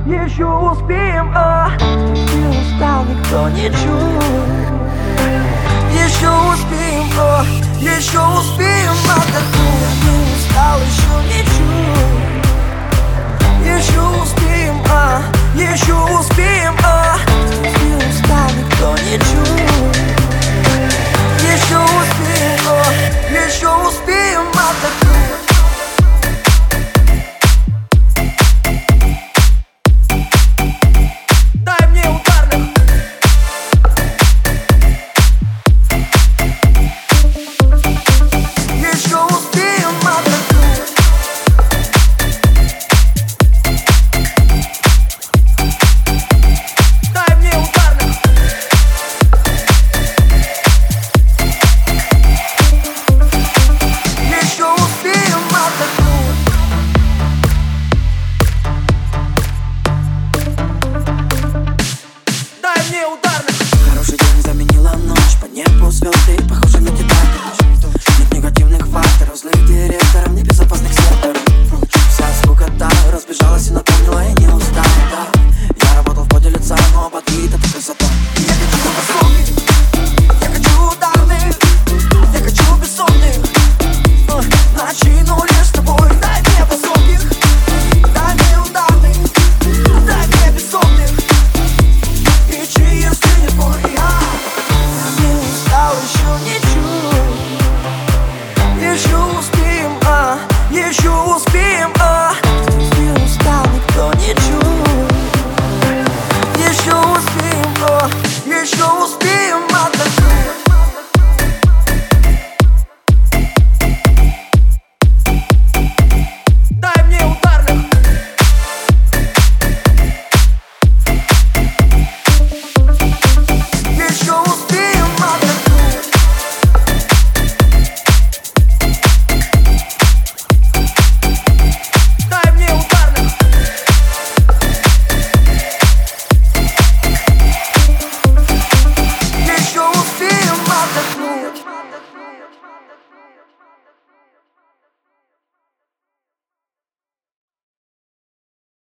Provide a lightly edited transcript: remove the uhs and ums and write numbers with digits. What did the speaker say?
еще успеем, не устал, никто не чует. Еще успеем, еще успеем отдохнуть. Не устал, еще не чует. Еще успеем, еще успеем, не устал, никто не чует. Еще успеем, еще успеем отдохнуть. Хороший день заменила ночь, по небу звезды, похожи на Титаник. Нет негативных факторов, злых директоров, небезопасных секторов. Вся скукота разбежалась и напомнила, я не устал, да. Я работал в поте лица, но под бит это красота. Я хочу высоких, я хочу ударных, я хочу бессонных. Начну лишь с тобой, дай мне высоких, дай мне ударных, дай мне бессонных. Кричи, если не твой, не устал, еще не чую. Еще успеем, еще